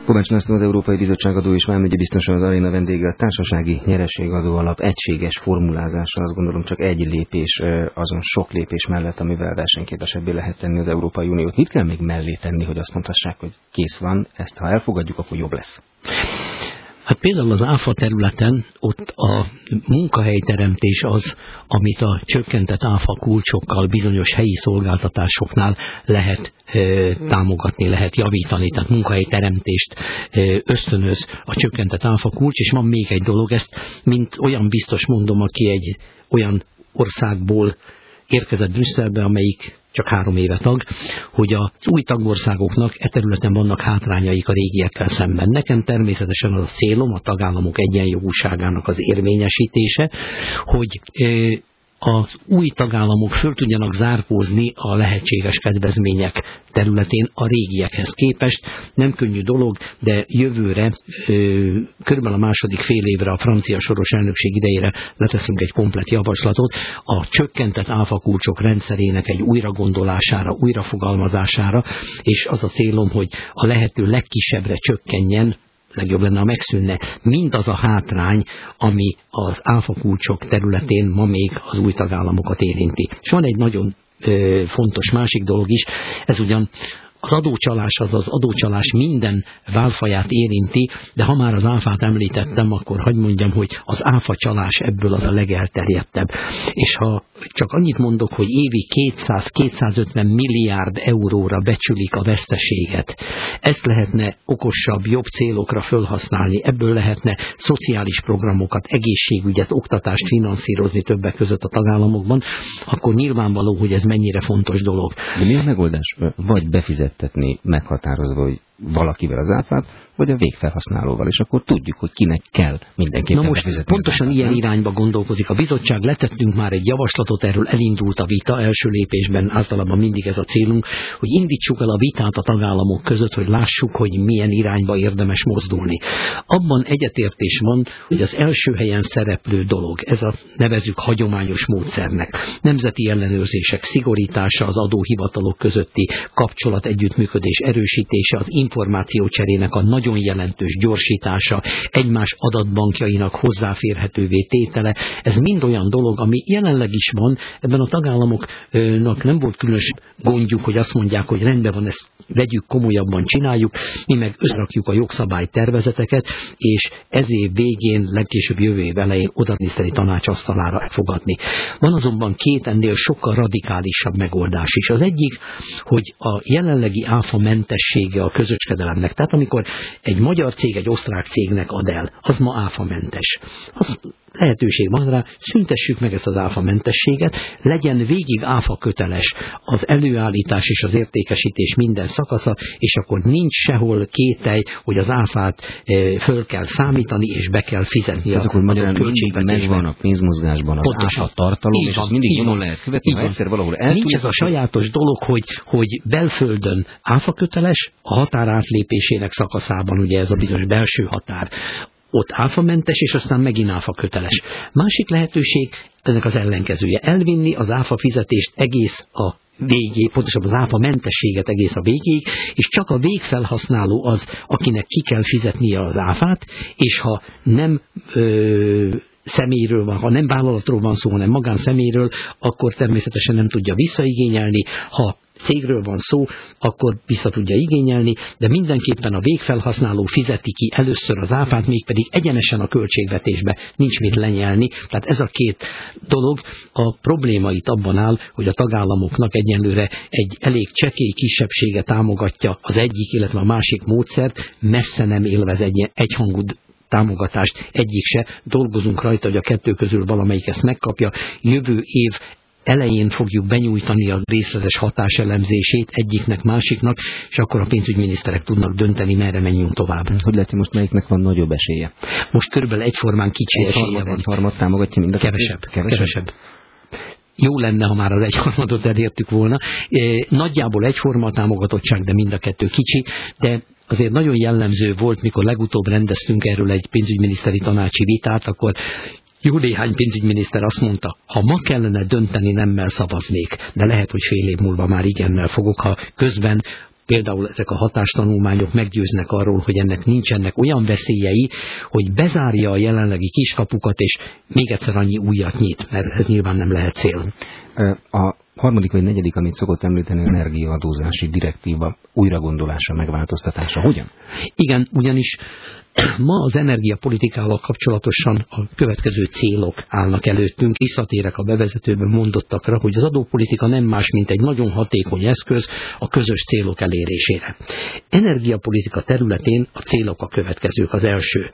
Kovács László, az Európai Bizottság adó és vámügyi biztosa, az aréna vendége. A társasági nyereségadó alap egységes formulázása, azt gondolom, csak egy lépés azon sok lépés mellett, amivel versenyképesebbé lehet tenni az Európai Uniót. Mit kell még mellé tenni, hogy azt mondhassák, hogy kész van, ezt ha elfogadjuk, akkor jobb lesz? Hát például az ÁFA területen ott a munkahelyteremtés az, amit a csökkentett ÁFA kulcsokkal bizonyos helyi szolgáltatásoknál lehet támogatni, lehet javítani, tehát munkahelyteremtést ösztönöz a csökkentett ÁFA kulcs, és van még egy dolog, ezt mint olyan biztos mondom, aki egy olyan országból érkezett Brüsszelbe, amelyik csak 3 éve tag, hogy az új tagországoknak e területen vannak hátrányaik a régiekkel szemben. Nekem természetesen az a célom, a tagállamok egyenjogúságának az érvényesítése, hogy az új tagállamok föl tudjanak zárkózni a lehetséges kedvezmények területén a régiekhez képest. Nem könnyű dolog, de jövőre, körülbelül a második fél évre, a francia soros elnökség idejére leteszünk egy komplett javaslatot a csökkentett áfakulcsok rendszerének egy újragondolására, újrafogalmazására, és az a célom, hogy a lehető legkisebbre csökkenjen, legjobb lenne, ha megszűnne mindaz a hátrány, ami az áfakulcsok területén ma még az új tagállamokat érinti. És van egy nagyon fontos másik dolog is, ez ugyan az adócsalás, az adócsalás minden válfaját érinti, de ha már az áfát említettem, akkor hadd mondjam, hogy az áfacsalás ebből az a legelterjedtebb. És ha csak annyit mondok, hogy évi 200-250 milliárd euróra becsülik a veszteséget, ezt lehetne okosabb, jobb célokra felhasználni, ebből lehetne szociális programokat, egészségügyet, oktatást finanszírozni többek között a tagállamokban, akkor nyilvánvaló, hogy ez mennyire fontos dolog. De mi a megoldás? Vagy befizettetni meghatározva, hogy valakivel az áfát, vagy a végfelhasználóval, és akkor tudjuk, hogy kinek kell mindenképpen befizetni. Na most pontosan ilyen irányba gondolkozik a bizottság, letettünk már egy javaslatot, erről elindult a vita, első lépésben általában mindig ez a célunk, hogy indítsuk el a vitát a tagállamok között, hogy lássuk, hogy milyen irányba érdemes mozdulni. Abban egyetértés van, hogy az első helyen szereplő dolog, ez a nevezzük hagyományos módszernek, nemzeti ellenőrzések szigorítása, az adóhivatalok közötti kapcsolat, együttműködés erősítése, az információcserének a nagyon jelentős gyorsítása, egymás adatbankjainak hozzáférhetővé tétele, ez mind olyan dolog, ami jelenleg is van, ebben a tagállamoknak nem volt különös gondjuk, hogy azt mondják, hogy rendben van, ezt vegyük komolyabban, csináljuk, mi meg összerakjuk a jogszabálytervezeteket, és ez év végén, legkésőbb jövő év elején oda-miniszteri tanács asztalára fogadni. Van azonban 2 ennél sokkal radikálisabb megoldás is. Az egyik, hogy a jelenlegi áfa mentessége a közöskedelemnek, tehát amikor egy magyar cég egy osztrák cégnek ad el, az ma áfamentes. Az lehetőség van rá, szüntessük meg ezt az áfamentességet, legyen végig áfa köteles az előállítás és az értékesítés minden szakasza, és akkor nincs sehol kételj, hogy az áfát föl kell számítani, és be kell fizetni a költségvetésben. Megvan a pénzmozgásban az áfa tartalom, és azt mindig nyomon lehet követni, ha egyszer valahol nincs ez a sajátos dolog, hogy belföldön áfa köteles, a határ átlépésének szakaszában, ugye ez a bizonyos belső határ, ott áfamentes, és aztán megint áfa köteles. Másik lehetőség, ennek az ellenkezője, elvinni az áfa fizetést egész a végéig, pontosabban az áfa mentességet egész a végéig, és csak a végfelhasználó az, akinek ki kell fizetnie az áfát, és ha nem személyről van, ha nem vállalatról van szó, hanem magánszemélyről, akkor természetesen nem tudja visszaigényelni, ha cégről van szó, akkor vissza tudja igényelni, de mindenképpen a végfelhasználó fizeti ki először az áfát, mégpedig egyenesen a költségvetésbe, nincs mit lenyelni. Tehát ez a 2 dolog, a probléma itt abban áll, hogy a tagállamoknak egyenlőre egy elég csekély kisebbsége támogatja az egyik, illetve a másik módszert, messze nem élvez egyhangú támogatást egyik se, dolgozunk rajta, hogy a 2 közül valamelyik ezt megkapja. Jövő év elején fogjuk benyújtani a részletes hatáselemzését egyiknek, másiknak, és akkor a pénzügyminiszterek tudnak dönteni, merre menjünk tovább. Hogy lehet, most melyiknek van nagyobb esélye? Most körülbelül egyformán kicsi esélye van. Egyharmad támogatja mind a Kevesebb. Jó lenne, ha már az egyharmadot elértük volna. Nagyjából egyforma a támogatottság, de mind a 2 kicsi, de azért nagyon jellemző volt, mikor legutóbb rendeztünk erről egy pénzügyminiszteri tanácsi vitát, akkor jó néhány pénzügyminiszter azt mondta, ha ma kellene dönteni, nemmel szavaznék, de lehet, hogy fél év múlva már igennel fogok, ha közben például ezek a hatástanulmányok meggyőznek arról, hogy ennek nincsenek olyan veszélyei, hogy bezárja a jelenlegi kiskapukat, és még egyszer annyi újat nyit, mert ez nyilván nem lehet cél. A harmadik vagy negyedik, amit szokott említeni, az energiaadózási direktíva újragondolása, megváltoztatása. Hogyan? Igen, ugyanis ma az energiapolitikával kapcsolatosan a következő célok állnak előttünk. Visszatérek a bevezetőben mondottakra, hogy az adópolitika nem más, mint egy nagyon hatékony eszköz a közös célok elérésére. Energiapolitika területén a célok a következők. Az első: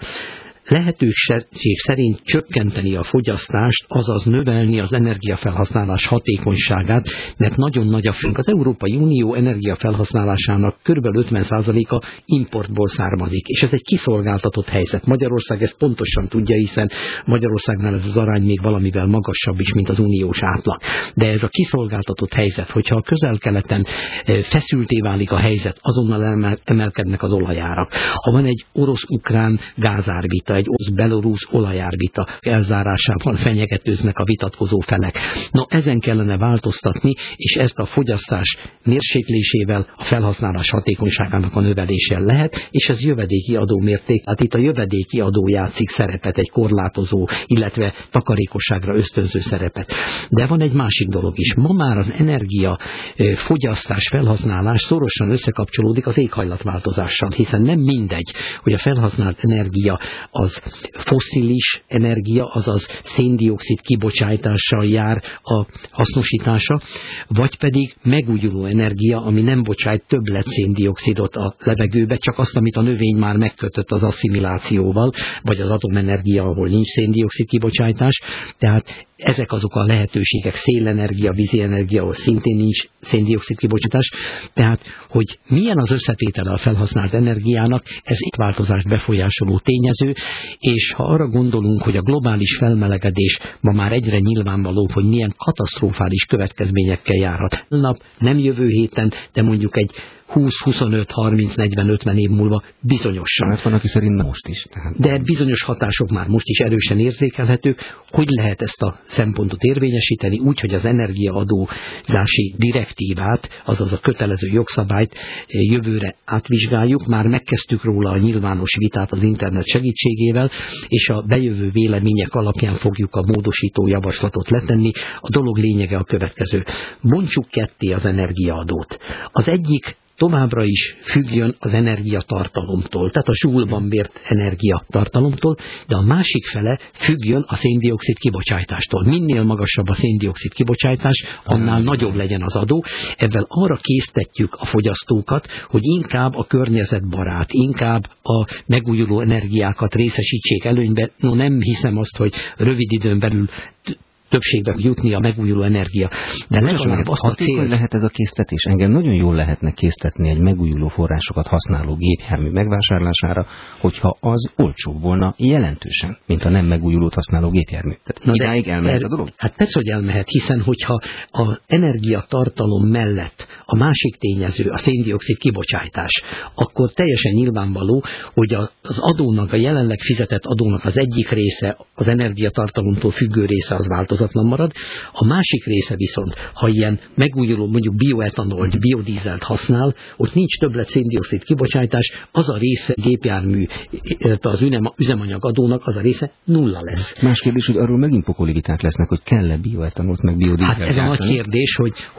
lehetőség szerint csökkenteni a fogyasztást, azaz növelni az energiafelhasználás hatékonyságát, mert nagyon nagy a függ. Az Európai Unió energiafelhasználásának kb. 50%-a importból származik, és ez egy kiszolgáltatott helyzet. Magyarország ezt pontosan tudja, hiszen Magyarországnál ez az arány még valamivel magasabb is, mint az uniós átlag. De ez a kiszolgáltatott helyzet, hogyha a Közel-Keleten feszülté válik a helyzet, azonnal emelkednek az olajárak. Ha van egy orosz-ukrán gázárvita, egy orosz-belorusz olajárvita elzárásával fenyegetőznek a vitatkozó felek. No, ezen kellene változtatni, és ezt a fogyasztás mérséklésével, a felhasználás hatékonyságának a növeléssel lehet, és ez jövedéki adó mérték. Hát itt a jövedéki adó játszik szerepet, egy korlátozó, illetve takarékosságra ösztönző szerepet. De van egy másik dolog is. Ma már az energia fogyasztás, felhasználás szorosan összekapcsolódik az éghajlatváltozással, hiszen nem mindegy, hogy a felhasznált energia az fosszilis energia, azaz széndioxid kibocsátással jár a hasznosítása, vagy pedig megújuló energia, ami nem bocsájt többlet széndioxidot a levegőbe, csak azt, amit a növény már megkötött az asszimilációval, vagy az atomenergia, ahol nincs széndioxid kibocsátás. Tehát ezek azok a lehetőségek, szélenergia, vízi energia, ahol szintén nincs széndioxid kibocsátás. Tehát, hogy milyen az összetétele a felhasznált energiának, ez itt változást befolyásoló tényező, és ha arra gondolunk, hogy a globális felmelegedés ma már egyre nyilvánvaló, hogy milyen katasztrofális következményekkel járhat. Nem jövő héten, de mondjuk egy 20-25-30-40-50 év múlva bizonyosan. Hát van, aki szerint most is. De bizonyos hatások már most is erősen érzékelhetők. Hogy lehet ezt a szempontot érvényesíteni úgy, hogy az energiaadózási direktívát, azaz a kötelező jogszabályt jövőre átvizsgáljuk. Már megkezdtük róla a nyilvános vitát az internet segítségével, és a bejövő vélemények alapján fogjuk a módosító javaslatot letenni. A dolog lényege a következő. Bontsuk ketté az energiaadót. Az egyik továbbra is függjön az energiatartalomtól, tehát a zsúlban mért energiatartalomtól, de a másik fele függjön a széndioxid kibocsátástól. Minél magasabb a széndioxid kibocsátás, annál nagyobb legyen az adó. Ezzel arra késztetjük a fogyasztókat, hogy inkább a környezetbarát, inkább a megújuló energiákat részesítsék előnybe. No, nem hiszem azt, hogy rövid időn belül többségbe jutni a megújuló energia. De legalább azt a cél... lehet ez a késztetés? Engem nagyon jól lehetne késztetni egy megújuló forrásokat használó gépjármű megvásárlására, hogyha az olcsóbb volna jelentősen, mint a nem megújulót használó gépjármű. Tehát idáig elmehet a dolog? Hát persze, hogy elmehet, hiszen hogyha az energiatartalom mellett a másik tényező, a széndioxid kibocsátás, akkor teljesen nyilvánvaló, hogy az adónak, a jelenleg fizetett adónak az egyik része, az energiatartalomtól függő része az változatlan marad, a másik része viszont, ha ilyen megújuló, mondjuk bioetanolt, biodízelt használ, ott nincs többlet széndioxid kibocsátás, az a része gépjármű, az üzemanyagadónak az a része nulla lesz. Más kérdés, hogy arról megint pokoli viták lesznek, hogy kell-e bioetanolt, meg biodízelt. Hát ez a nagy kérdés,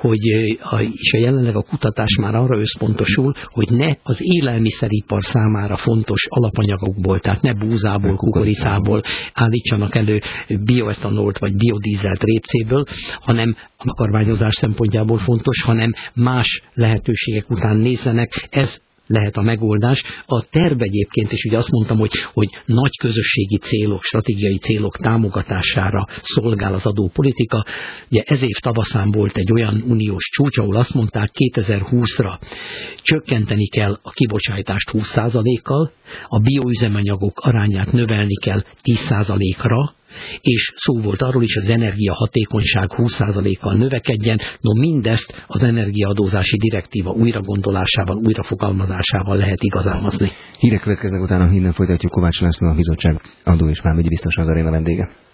és a jelenleg a kutatás már arra összpontosul, hogy ne az élelmiszeripar számára fontos alapanyagokból, tehát ne búzából, kukoricából állítsanak elő bioetanolt vagy biodízelt répcéből, hanem a takarmányozás szempontjából fontos, hanem más lehetőségek után nézzenek. Ez lehet a megoldás. A terv egyébként is ugye azt mondtam, hogy nagy közösségi célok, stratégiai célok támogatására szolgál az adópolitika. Ugye ez év tavaszán volt egy olyan uniós csúcs, ahol azt mondták, 2020-ra csökkenteni kell a kibocsátást 20%-kal, a bioüzemanyagok arányát növelni kell 10%-ra, és szó volt arról is, hogy az energiahatékonyság 20%-kal növekedjen, no mindezt az energiaadózási direktíva újragondolásával, újrafogalmazásával lehet igazálmazni. Hírek következnek, utána innen folytatjuk. Kovács László, a bizottság adó és vámügyi biztos az aréna vendége.